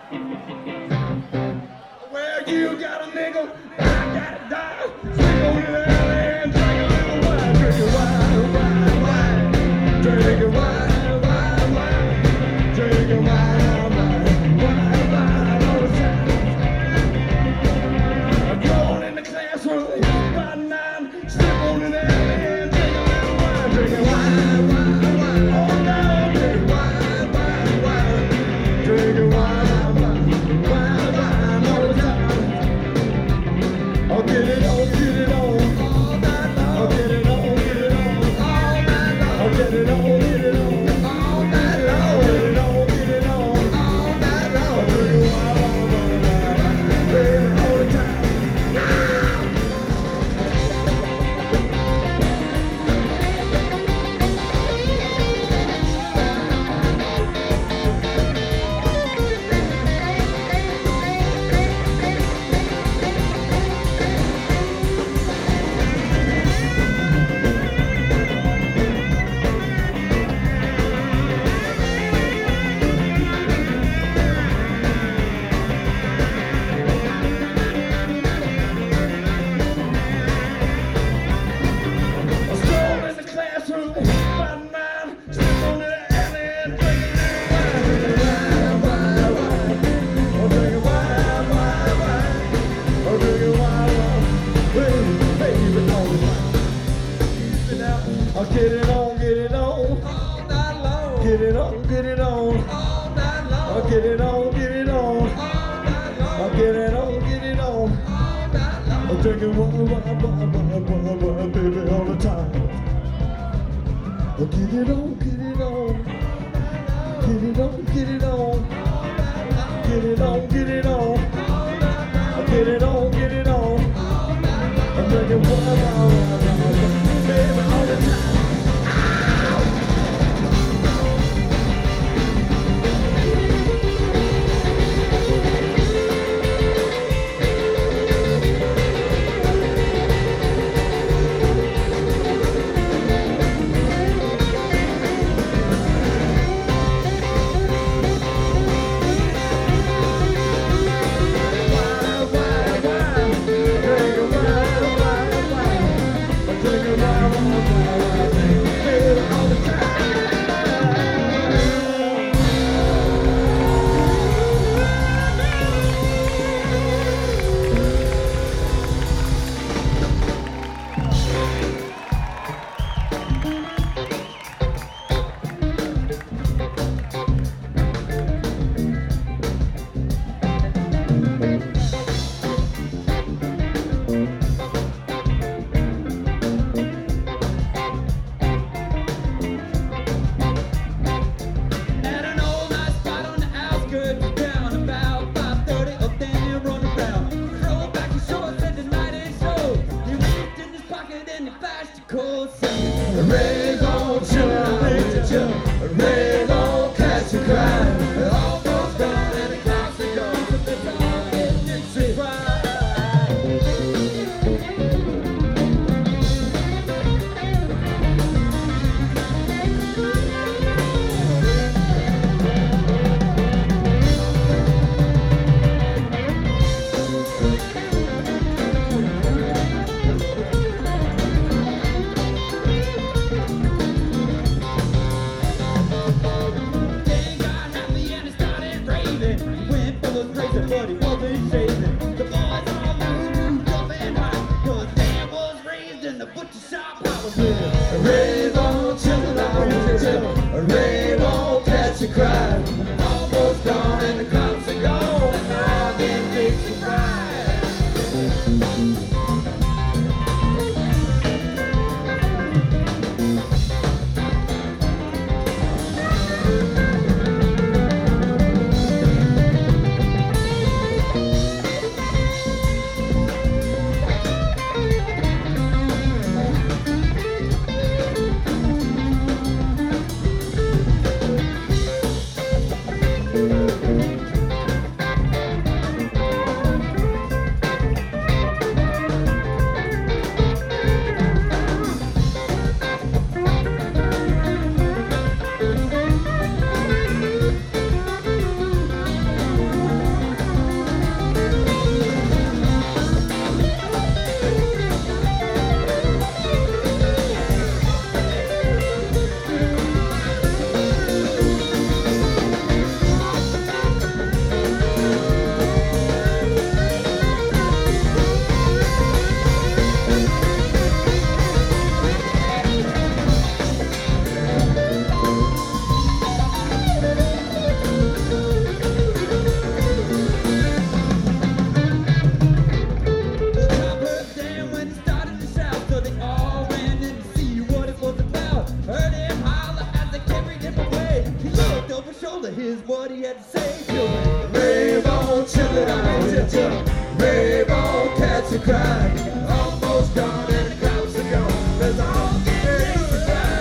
Well, you got a nickel, I got a dime. Stick on your alley and drink a little wine. Drink a wine, wine, wine. Drink a wine, wine, wine. Drink a wine, wine, wine, wine all the time. I'm going in the classroom by 9. Stick on your alley and drink a little wine. Drink a wine, wine, wine. All down, drink wine, wine, wine. Drink a wine, wine, wine, wine all the time. I'll get it on, get it on, all night long. I'll get it on, get it on, all night long. I'll get it on, get it on, all night long. I'll get it on, get it on, all night long. I'll drink a wine, wine, wine, baby, all the time. I stroll in the classroom by 9. Step on the alley and drink a little wine. Drink a wine, wine, wine. I'll drink a wine, wine, wine. Baby, baby, all the time. I'll get it on, get it on, all night long. Get it on, get it on, all night long. I'll get it on, get it on, all night long. I'll get it on, get it on, all night long. I'm drinking wine, wine, wine, wine, wine, wine, baby, all the time. I'll get it on, get it on, get it on, get it on, get it on, get it on, I'll get it on, get it on. I'm drinking wine, wine, wine, wine, baby, all the time. At an old nice spot on the outskirts of town, about 5:30 up then you run around. Throw back your shorts and the night is so. He reached in his pocket and he flashed a cold saying, raise on, chillin', raise your chill. Raise on, catch a cry. All goes down and the clouds are gone. But there's all in Dixie pride. Then got happy and he started raving. Went for the crazy, but he wasn't shaving. The boys all moved up and high, 'cause Dan was raised in the butcher shop. I was living. Rave on, chillin', raise your chill. Rave on, catch a cry. Almost gone and the cops are gone. And now then Dixie pride. here's what he had to say. Children, rave on, children, I want you to rave on, cats are crying. Almost gone and the cops are gone. There's all getting to cry.